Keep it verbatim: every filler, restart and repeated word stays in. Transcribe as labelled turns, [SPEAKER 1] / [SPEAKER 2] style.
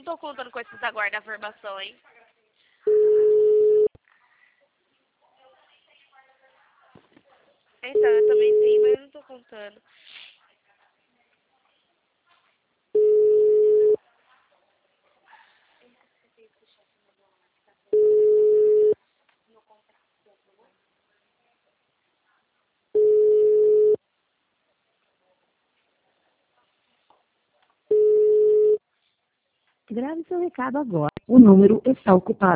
[SPEAKER 1] Não tô contando com esses aguarda afirmação, hein? Então, eu também tenho, mas eu não tô contando.
[SPEAKER 2] Grave seu recado agora. O número está ocupado.